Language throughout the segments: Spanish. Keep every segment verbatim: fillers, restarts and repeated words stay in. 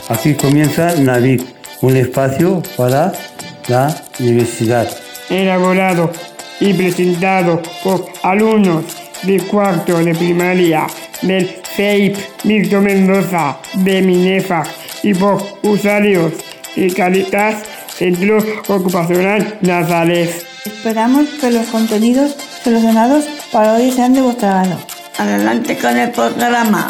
Aquí comienza Navic, un espacio para la diversidad. Elaborado y presentado por alumnos de cuarto de primaria del C E I P Víctor Mendoza de Minefa y por usuarios de Cáritas Centro Ocupacional Nazaret. Esperamos que los contenidos seleccionados para hoy sean de vuestro agrado. Adelante con el programa.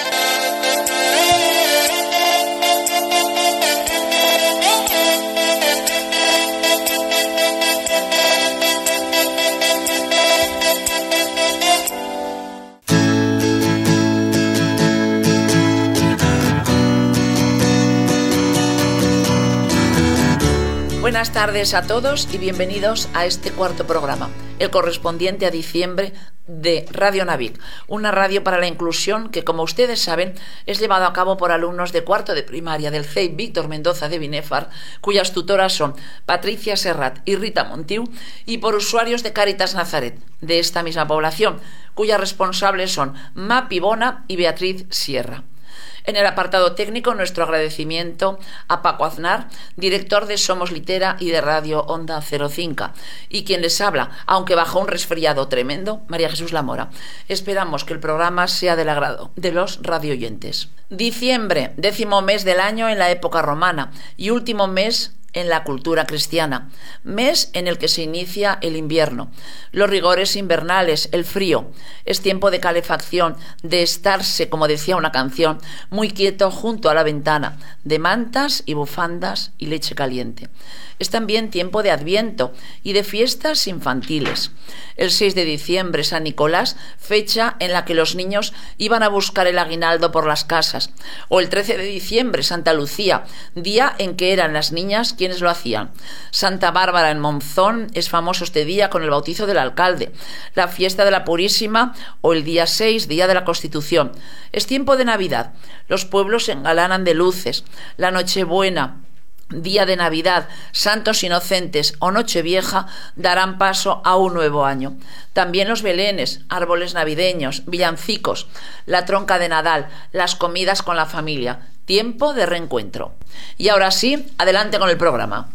Buenas tardes a todos y bienvenidos a este cuarto programa, el correspondiente a diciembre de Radio Navic, una radio para la inclusión que, como ustedes saben, es llevado a cabo por alumnos de cuarto de primaria del C E I P Víctor Mendoza de Binefar, cuyas tutoras son Patricia Serrat y Rita Montiu, y por usuarios de Cáritas Nazaret, de esta misma población, cuyas responsables son Mapi Bona y Beatriz Sierra. En el apartado técnico, nuestro agradecimiento a Paco Aznar, director de Somos Litera y de Radio Onda cero cinco, y quien les habla, aunque bajo un resfriado tremendo, María Jesús Lamora. Esperamos que el programa sea del agrado de los radioyentes. Diciembre, décimo mes del año en la época romana y último mes en la cultura cristiana, mes en el que se inicia el invierno, los rigores invernales, el frío. Es tiempo de calefacción, de estarse, como decía una canción, muy quieto junto a la ventana, de mantas y bufandas y leche caliente. Es también tiempo de Adviento y de fiestas infantiles. El seis de diciembre, San Nicolás, fecha en la que los niños iban a buscar el aguinaldo por las casas. O el trece de diciembre, Santa Lucía, día en que eran las niñas quienes lo hacían. Santa Bárbara en Monzón es famoso este día con el bautizo del alcalde. La fiesta de la Purísima o el día seis, Día de la Constitución. Es tiempo de Navidad. Los pueblos se engalanan de luces. La Nochebuena, Día de Navidad, Santos Inocentes o Nochevieja darán paso a un nuevo año. También los belenes, árboles navideños, villancicos, la tronca de Nadal, las comidas con la familia. Tiempo de reencuentro. Y ahora sí, adelante con el programa.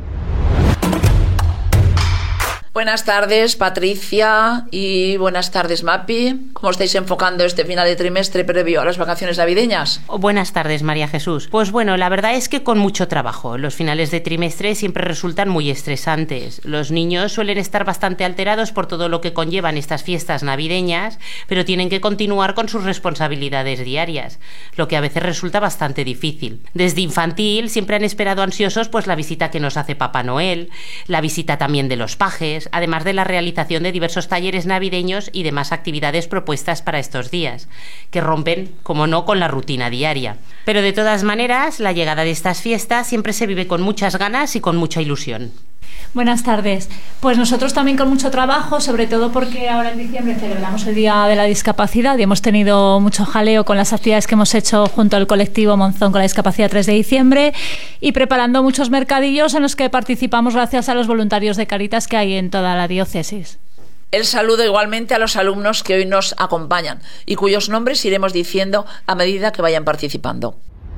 Buenas tardes, Patricia, y buenas tardes, Mapi. ¿Cómo estáis enfocando este final de trimestre previo a las vacaciones navideñas? Buenas tardes, María Jesús. Pues bueno, la verdad es que con mucho trabajo. Los finales de trimestre siempre resultan muy estresantes. Los niños suelen estar bastante alterados por todo lo que conllevan estas fiestas navideñas, pero tienen que continuar con sus responsabilidades diarias, lo que a veces resulta bastante difícil. Desde infantil siempre han esperado ansiosos pues la visita que nos hace Papá Noel, la visita también de los pajes, además de la realización de diversos talleres navideños y demás actividades propuestas para estos días, que rompen, como no, con la rutina diaria. Pero de todas maneras, la llegada de estas fiestas siempre se vive con muchas ganas y con mucha ilusión. Buenas tardes. Pues nosotros también con mucho trabajo, sobre todo porque ahora en diciembre celebramos el Día de la Discapacidad y hemos tenido mucho jaleo con las actividades que hemos hecho junto al colectivo Monzón con la Discapacidad tres de diciembre y preparando muchos mercadillos en los que participamos gracias a los voluntarios de Cáritas que hay en toda la diócesis. El saludo igualmente a los alumnos que hoy nos acompañan y cuyos nombres iremos diciendo a medida que vayan participando.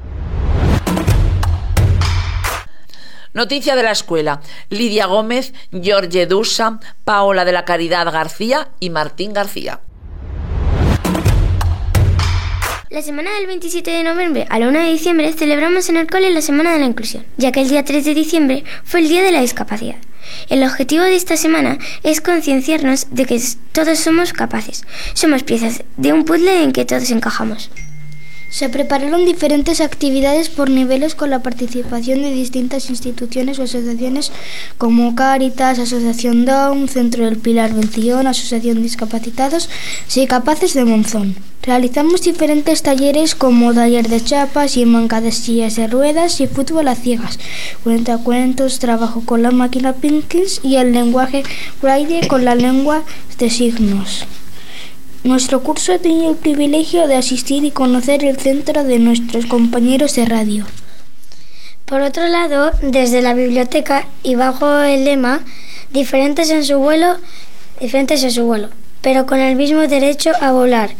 Noticia de la escuela: Lidia Gómez, Jorge Dusa, Paola de la Caridad García y Martín García. La semana del veintisiete de noviembre a la una de diciembre celebramos en el cole la Semana de la Inclusión, ya que el día tres de diciembre fue el Día de la Discapacidad. El objetivo de esta semana es concienciarnos de que todos somos capaces. Somos piezas de un puzzle en que todos encajamos. Se prepararon diferentes actividades por niveles con la participación de distintas instituciones o asociaciones como Cáritas, Asociación Down, Centro del Pilar Vención, Asociación Discapacitados y Capaces de Monzón. Realizamos diferentes talleres como taller de chapas y manca de sillas de ruedas y fútbol a ciegas, cuentacuentos, trabajo con la máquina Pinkins y el lenguaje Braille con la lengua de signos. Nuestro curso tiene el privilegio de asistir y conocer el centro de nuestros compañeros de radio. Por otro lado, desde la biblioteca y bajo el lema diferentes en su vuelo, diferentes en su vuelo, pero con el mismo derecho a volar,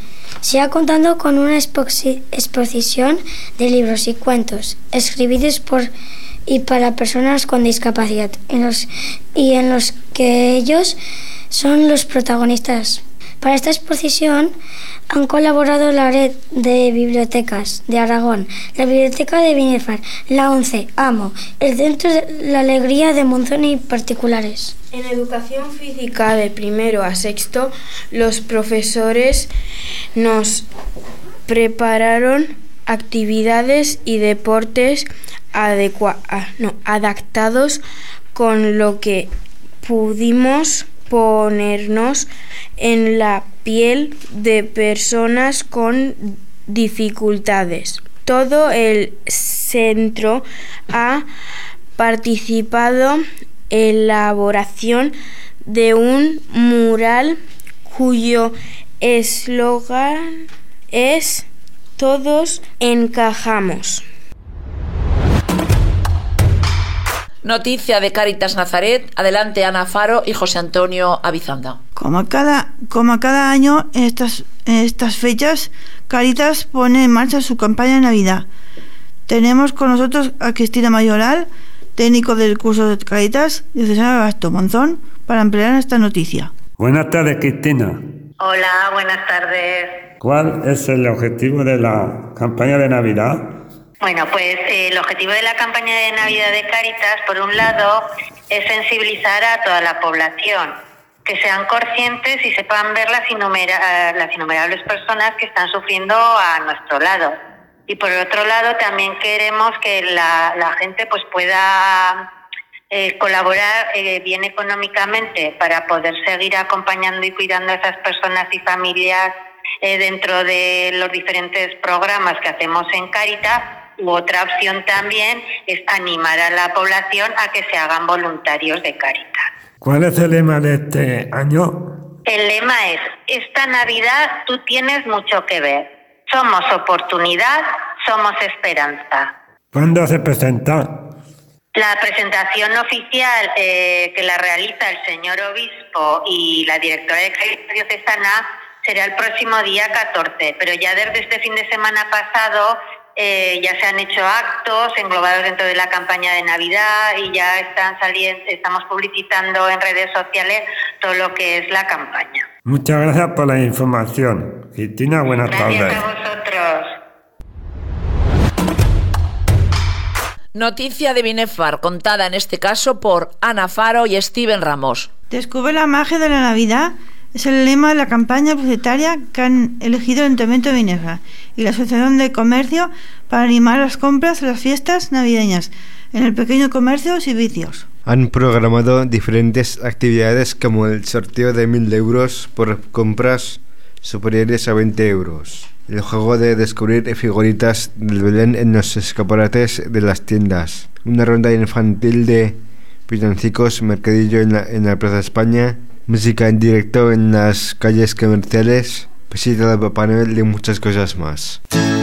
Se ha contado con una exposi- exposición de libros y cuentos escritos por y para personas con discapacidad, en los, y en los que ellos son los protagonistas. Para esta exposición han colaborado la Red de Bibliotecas de Aragón, la Biblioteca de Binefar, la ONCE, AMO, el Centro de la Alegría de Monzón y particulares. En educación física de primero a sexto, los profesores nos prepararon actividades y deportes adecua- no, adaptados con lo que pudimos ponernos en la piel de personas con dificultades. Todo el centro ha participado en la elaboración de un mural cuyo eslogan es "Todos encajamos". Noticia de Cáritas Nazaret. Adelante, Ana Faro y José Antonio Avizanda. Como cada, como cada año, en estas, en estas fechas, Cáritas pone en marcha su campaña de Navidad. Tenemos con nosotros a Cristina Mayoral, técnico del curso de Cáritas, de Cesana Gasto Monzón, para ampliar esta noticia. Buenas tardes, Cristina. Hola, buenas tardes. ¿Cuál es el objetivo de la campaña de Navidad? Bueno, pues eh, el objetivo de la campaña de Navidad de Cáritas, por un lado, es sensibilizar a toda la población, que sean conscientes y sepan ver las, innumera- las innumerables personas que están sufriendo a nuestro lado. Y por otro lado, también queremos que la, la gente pues pueda eh, colaborar eh, bien económicamente para poder seguir acompañando y cuidando a esas personas y familias eh, dentro de los diferentes programas que hacemos en Cáritas. U otra opción también es animar a la población a que se hagan voluntarios de Cáritas. ¿Cuál es el lema de este año? El lema es: esta Navidad tú tienes mucho que ver. Somos oportunidad, somos esperanza. ¿Cuándo se presenta? La presentación oficial eh, que la realiza el señor obispo y la directora de Cáritas Diocesana será el próximo día catorce, pero ya desde este fin de semana pasado Eh, ya se han hecho actos englobados dentro de la campaña de Navidad y ya están saliendo, estamos publicitando en redes sociales todo lo que es la campaña. Muchas gracias por la información. Cristina, buenas tardes. Gracias a vosotros. Noticia de Binefar, contada en este caso por Ana Faro y Steven Ramos. Descubre la magia de la Navidad es el lema de la campaña publicitaria que han elegido el Ayuntamiento de Binefar y la Asociación de Comercio para animar las compras de las fiestas navideñas en el pequeño comercio y servicios. Han programado diferentes actividades como el sorteo de mil euros por compras superiores a veinte euros, el juego de descubrir figuritas del Belén en los escaparates de las tiendas, una ronda infantil de villancicos, mercadillo en la, en la Plaza España, música en directo en las calles comerciales, visita de Papá Noel y muchas cosas más.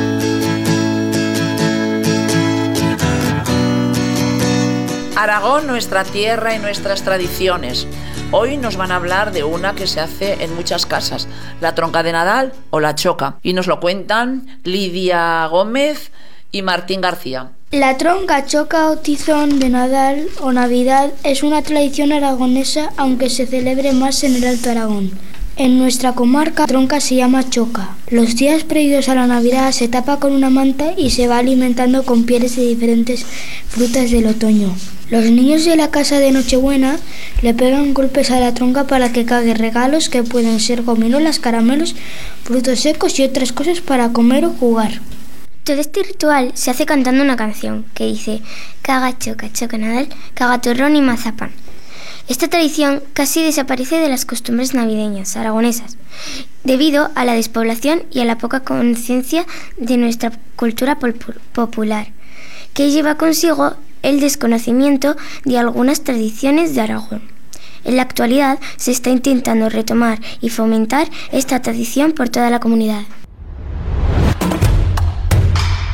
Aragón, nuestra tierra y nuestras tradiciones. Hoy nos van a hablar de una que se hace en muchas casas, la tronca de Nadal o la choca. Y nos lo cuentan Lidia Gómez y Martín García. La tronca, choca o tizón de Nadal o Navidad es una tradición aragonesa, aunque se celebre más en el Alto Aragón. En nuestra comarca, la tronca se llama choca. Los días previos a la Navidad se tapa con una manta y se va alimentando con pieles de diferentes frutas del otoño. Los niños de la casa de Nochebuena le pegan golpes a la tronca para que cague regalos que pueden ser gominolas, caramelos, frutos secos y otras cosas para comer o jugar. Todo este ritual se hace cantando una canción que dice: caga choca, choca Nadal, caga turrón y mazapán. Esta tradición casi desaparece de las costumbres navideñas aragonesas, debido a la despoblación y a la poca conciencia de nuestra cultura popular, que lleva consigo el desconocimiento de algunas tradiciones de Aragón. En la actualidad se está intentando retomar y fomentar esta tradición por toda la comunidad.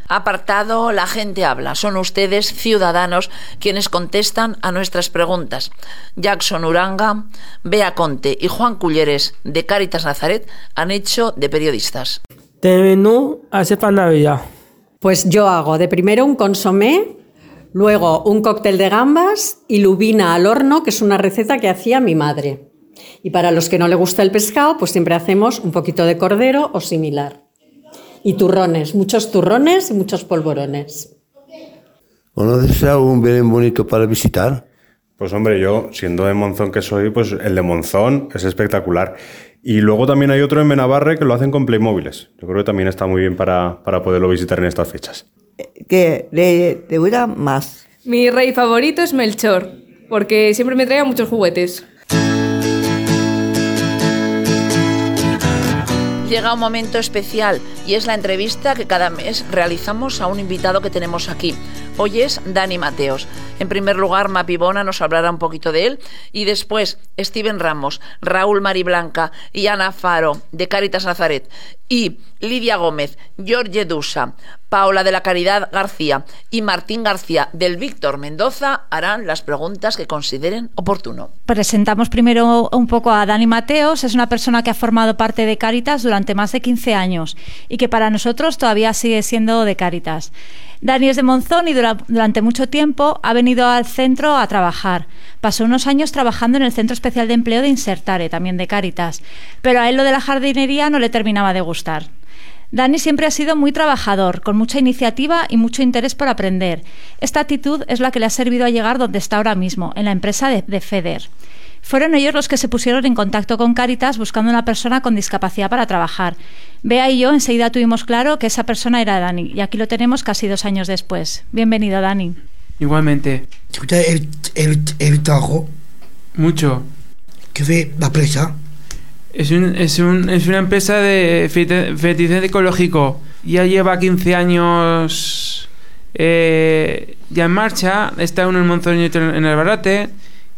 Apartado La gente habla. Son ustedes, ciudadanos, quienes contestan a nuestras preguntas. Jackson Uranga, Bea Conte y Juan Culleres, de Cáritas Nazaret, han hecho de periodistas. ¿De menú hace para Navidad? Pues yo hago de primero un consomé, luego un cóctel de gambas y lubina al horno, que es una receta que hacía mi madre. Y para los que no le gusta el pescado, pues siempre hacemos un poquito de cordero o similar. Y turrones, muchos turrones y muchos polvorones. ¿Conoces algún Belén bonito para visitar? Pues hombre, yo, siendo de Monzón que soy, pues el de Monzón es espectacular. Y luego también hay otro en Benabarre que lo hacen con Playmóviles. Yo creo que también está muy bien para, para poderlo visitar en estas fechas. ¿Qué le, le gusta más? Mi rey favorito es Melchor, porque siempre me trae muchos juguetes. Llega un momento especial y es la entrevista que cada mes realizamos a un invitado que tenemos aquí. Hoy es Dani Mateos. En primer lugar, Mapi Bona nos hablará un poquito de él y después Steven Ramos, Raúl Mariblanca y Ana Faro, de Cáritas Nazaret, y Lidia Gómez, Jorge Dusa, Paola de la Caridad García y Martín García del Víctor Mendoza harán las preguntas que consideren oportuno. Presentamos primero un poco a Dani Mateos. Es una persona que ha formado parte de Cáritas durante más de quince años y que para nosotros todavía sigue siendo de Cáritas. Dani es de Monzón y dura, durante mucho tiempo ha venido al centro a trabajar. Pasó unos años trabajando en el Centro Especial de Empleo de Insertare, también de Cáritas, pero a él lo de la jardinería no le terminaba de gustar. Dani siempre ha sido muy trabajador, con mucha iniciativa y mucho interés por aprender. Esta actitud es la que le ha servido a llegar donde está ahora mismo, en la empresa de, de FEDER. Fueron ellos los que se pusieron en contacto con Cáritas buscando una persona con discapacidad para trabajar. Bea y yo enseguida tuvimos claro que esa persona era Dani, y aquí lo tenemos casi dos años después. Bienvenido, Dani. Igualmente. ¿Te gusta el, el, el trabajo? Mucho. ¿Qué ve la empresa? Es, un, es, un, es una empresa de fertilizante ecológico. Ya lleva quince años eh, ya en marcha. Está uno en Monzón y otro en Albarrate.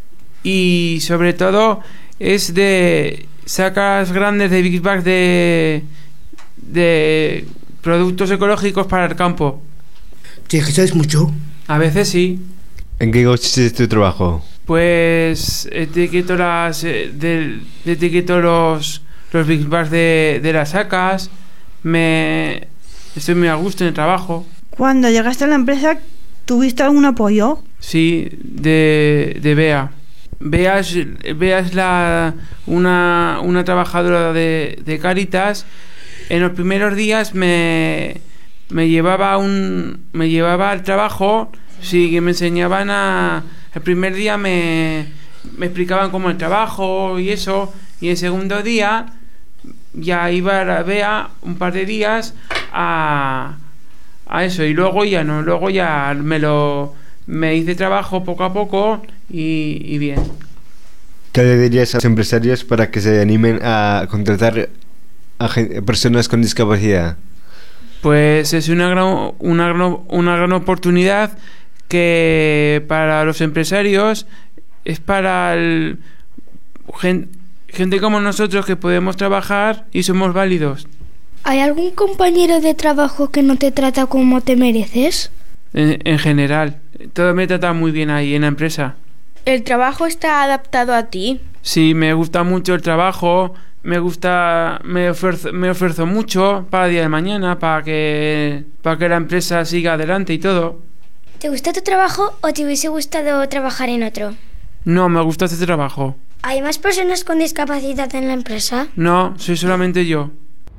Y sobre todo es de sacas grandes de big bags de, de productos ecológicos para el campo. ¿Te ejercitas mucho? A veces sí. ¿En qué consiste tu trabajo? Pues etiqueto las de, de etiqueto los los big bags de, de las sacas. Me estoy muy a gusto en el trabajo. Cuando llegaste a la empresa, ¿tuviste algún apoyo? Sí, de, de Bea. Bea es, Bea es la, una, una trabajadora de, de Cáritas. En los primeros días me, me llevaba un me llevaba al trabajo, sí, que me enseñaban a... El primer día me, me explicaban cómo el trabajo y eso, y el segundo día ya iba a Bea un par de días a, a eso, y luego ya no, luego ya me lo... Me hice trabajo poco a poco y, y bien. ¿Qué le dirías a los empresarios para que se animen a contratar a personas con discapacidad? Pues es una gran, una gran, una gran oportunidad que para los empresarios es para el, gente, gente como nosotros que podemos trabajar y somos válidos. ¿Hay algún compañero de trabajo que no te trata como te mereces? En, en general, todo me trata muy bien ahí en la empresa. ¿El trabajo está adaptado a ti? Sí, me gusta mucho el trabajo, me gusta, me ofrezco, me ofrezco mucho para el día de mañana, para que, para que la empresa siga adelante y todo. ¿Te gusta tu trabajo o te hubiese gustado trabajar en otro? No, me gusta este trabajo. ¿Hay más personas con discapacidad en la empresa? No, soy solamente yo.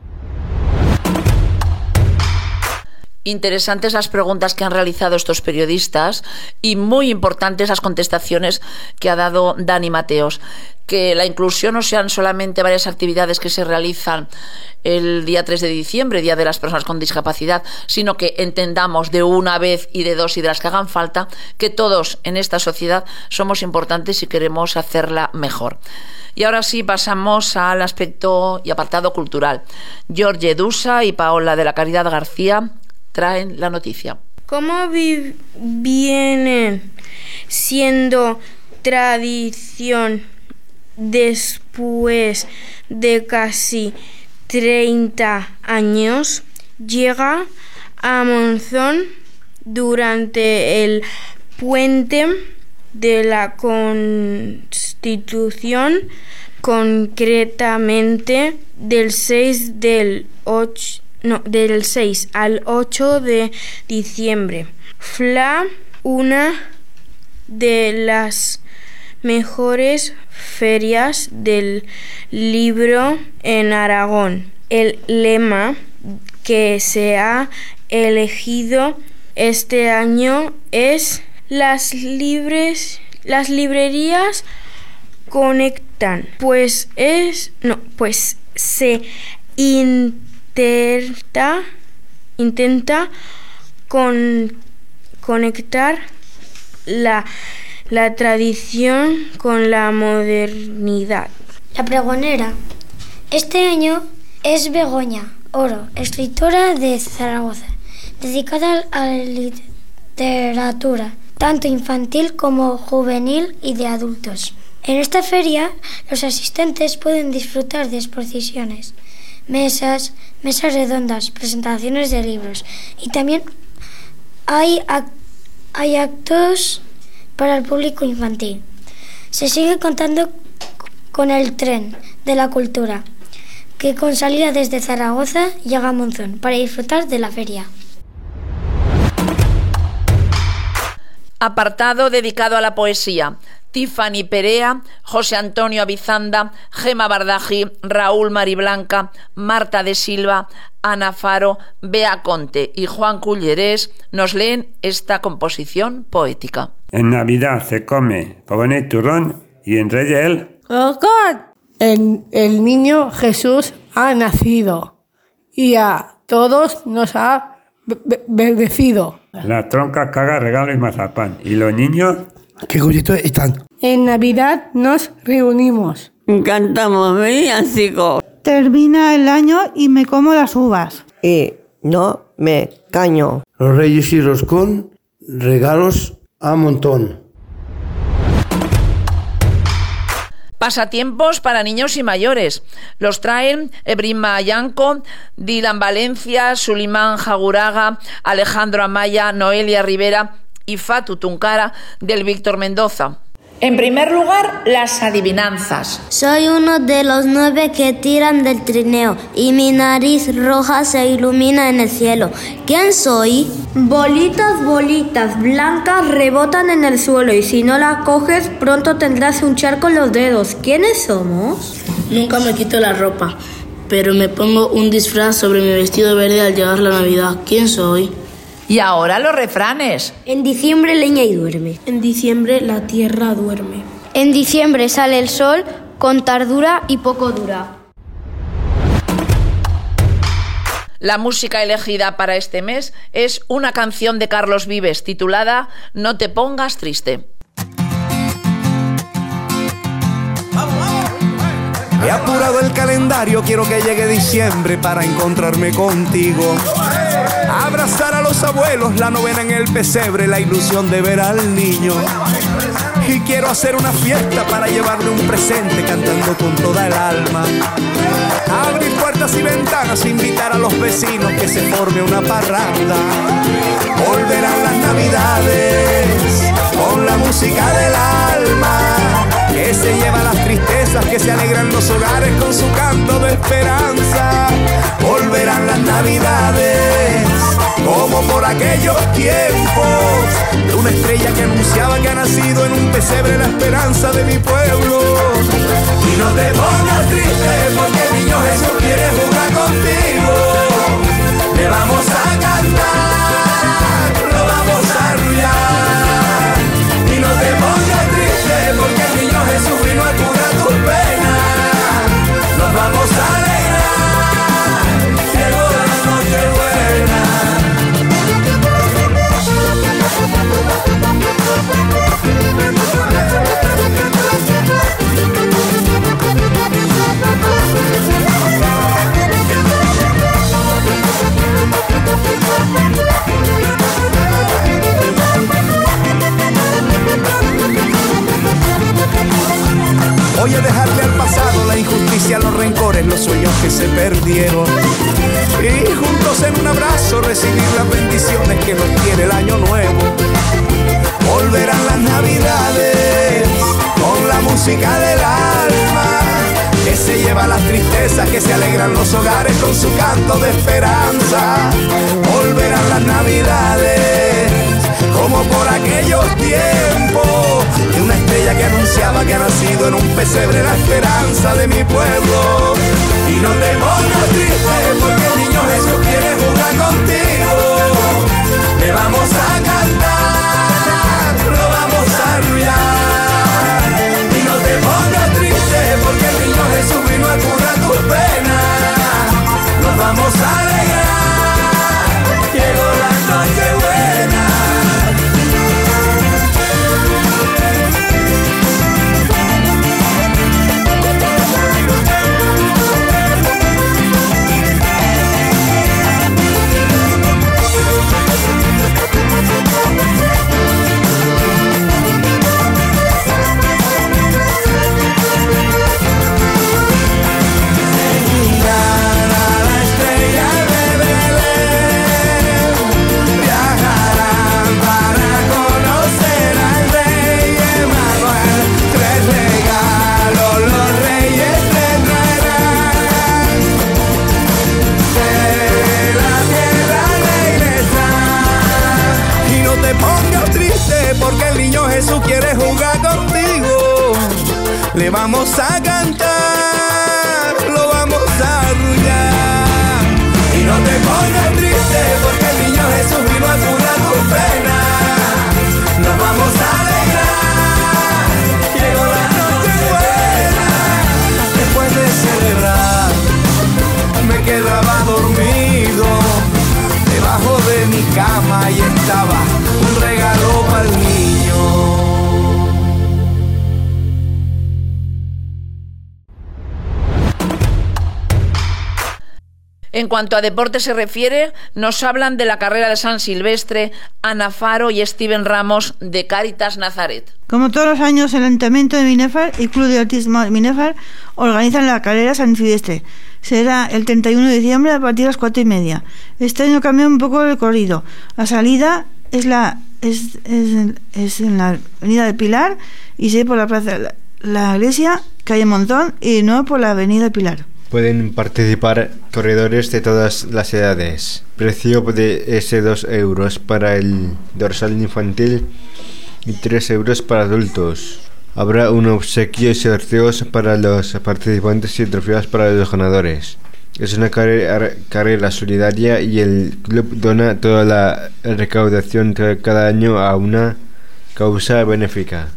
Interesantes las preguntas que han realizado estos periodistas y muy importantes las contestaciones que ha dado Dani Mateos. Que la inclusión no sean solamente varias actividades que se realizan el día tres de diciembre, Día de las Personas con Discapacidad, sino que entendamos de una vez y de dos y de las que hagan falta, que todos en esta sociedad somos importantes y queremos hacerla mejor. Y ahora sí pasamos al aspecto y apartado cultural. Jorge Dusa y Paola de la Caridad García traen la noticia. ¿Cómo vi- vienen siendo tradición después de casi treinta años? Llega a Monzón durante el puente de la Constitución, concretamente del seis del ocho, no, del seis al ocho de diciembre. Fue una de las mejores ferias del libro en Aragón. El lema que se ha elegido este año es las libres las librerías conectan, pues es no, pues se intenta intenta con, conectar la la tradición con la modernidad. La pregonera este año es Begoña Oro, escritora de Zaragoza, dedicada a la literatura, tanto infantil como juvenil y de adultos. En esta feria, los asistentes pueden disfrutar de exposiciones, mesas, mesas redondas, presentaciones de libros y también hay, act- hay actos para el público infantil. Se sigue contando con el tren de la cultura, que con salida desde Zaragoza llega a Monzón para disfrutar de la feria. Apartado dedicado a la poesía. Tiffany Perea, José Antonio Avizanda, Gema Bardají, Raúl Mariblanca, Marta de Silva, Ana Faro, Bea Conte y Juan Cullerés nos leen esta composición poética. En Navidad se come pavón y turrón y en Reyes el, el niño Jesús ha nacido y a todos nos ha be- bendecido. La tronca caga regalo y mazapán. ¿Y los niños? ¿Qué contentos están? En Navidad nos reunimos. Cantamos villancicos. Termina el año y me como las uvas. Y no me caño. Los Reyes y Roscón, regalos a montón. Pasatiempos para niños y mayores. Los traen Ebrima Ayanco, Dylan Valencia, Sulimán Jaguraga, Alejandro Amaya, Noelia Rivera y Fatu Tuncara del Víctor Mendoza. En primer lugar, las adivinanzas. Soy uno de los nueve que tiran del trineo y mi nariz roja se ilumina en el cielo. ¿Quién soy? Bolitas, bolitas blancas rebotan en el suelo y si no las coges pronto tendrás un charco en los dedos. ¿Quiénes somos? Nunca me quito la ropa, pero me pongo un disfraz sobre mi vestido verde al llegar la Navidad. ¿Quién soy? Y ahora los refranes. En diciembre leña y duerme. En diciembre la tierra duerme. En diciembre sale el sol con tardura y poco dura. La música elegida para este mes es una canción de Carlos Vives titulada No te pongas triste. He apurado el calendario, quiero que llegue diciembre para encontrarme contigo. Abrazar a los abuelos, la novena en el pesebre, la ilusión de ver al niño. Y quiero hacer una fiesta para llevarle un presente cantando con toda el alma. Abrir puertas y ventanas, invitar a los vecinos que se forme una parranda. Volverán las navidades con la música del alma, que se lleva las tristezas, que se alegran los hogares con su canto de esperanza. Volverán las navidades como por aquellos tiempos, de una estrella que anunciaba que ha nacido en un pesebre la esperanza de mi pueblo. Y no te pongas triste porque el niño Jesús quiere jugar contigo. Le vamos a cantar, lo vamos a arrullar. Y no te pongas triste porque el niño Jesús vino a curar tus penas. Nos vamos a alegrar, llegó la noche buena. que se perdieron. Y juntos en un abrazo recibir las bendiciones que nos tiene el año nuevo. Volverán las navidades con la música del alma, que se lleva las tristezas, que se alegran los hogares con su canto de esperanza. Volverán las navidades como por aquellos tiempos, de una estrella que anunciaba que ha nacido en un pesebre la esperanza de mi pueblo. Y no te pongas triste porque el niño Jesús quiere jugar contigo. Le vamos a cantar, lo vamos a arrullar. Y no te pongas triste porque el niño Jesús vino a curar tus penas. Nos vamos a alegrar, llegó la noche buena. Porque el niño Jesús quiere jugar contigo. Le vamos a cantar, lo vamos a arrullar. Y no te pongas triste porque el niño Jesús vino a curar tus penas. Nos vamos a alegrar, llegó la noche buena. Después de celebrar me quedaba dormido debajo de mi cama y estaba un regalo para el niño. En cuanto a deporte se refiere, nos hablan de la carrera de San Silvestre Ana Faro y Steven Ramos de Cáritas Nazaret. Como todos los años, el Ayuntamiento de Binefar y Club de Autismo de Binefar organizan la carrera San Silvestre. Será el treinta y uno de diciembre a partir de las cuatro y media. Este año cambia un poco el recorrido. La salida es la es, es, es en la avenida del Pilar y sigue por la plaza la, la iglesia, calle Monzón, y no por la avenida del Pilar. Pueden participar corredores de todas las edades. Precio de ese dos euros para el dorsal infantil y tres euros para adultos. Habrá un obsequio y sorteos para los participantes y trofeos para los ganadores. Es una carrera, carrera solidaria y el club dona toda la recaudación de cada año a una causa benéfica.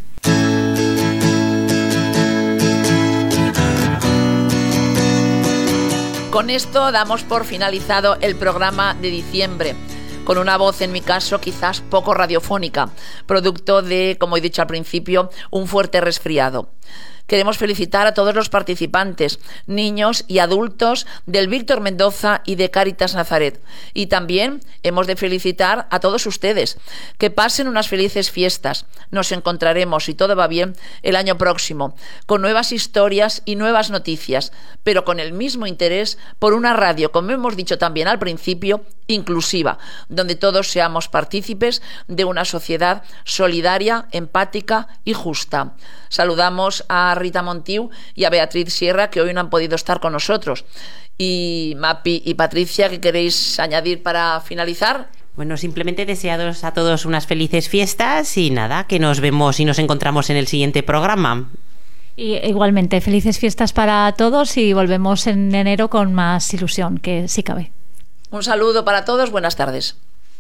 Con esto damos por finalizado el programa de diciembre, con una voz, en mi caso, quizás poco radiofónica, producto de, como he dicho al principio, un fuerte resfriado. Queremos felicitar a todos los participantes, niños y adultos del Víctor Mendoza y de Cáritas Nazaret. Y también hemos de felicitar a todos ustedes. Que pasen unas felices fiestas. Nos encontraremos, si todo va bien, el año próximo, con nuevas historias y nuevas noticias, pero con el mismo interés por una radio, como hemos dicho también al principio, inclusiva, donde todos seamos partícipes de una sociedad solidaria, empática y justa. Saludamos a Rita Montiu y a Beatriz Sierra, que hoy no han podido estar con nosotros. Y Mapi y Patricia, ¿qué queréis añadir para finalizar? Bueno, simplemente desearos a todos unas felices fiestas y nada, que nos vemos y nos encontramos en el siguiente programa. Y igualmente, felices fiestas para todos y volvemos en enero con más ilusión, que sí cabe. Un saludo para todos, buenas tardes.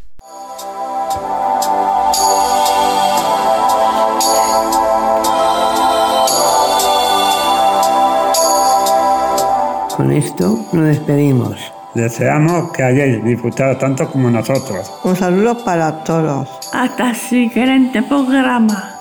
Con esto nos despedimos. Deseamos que hayáis disfrutado tanto como nosotros. Un saludo para todos. Hasta el siguiente programa.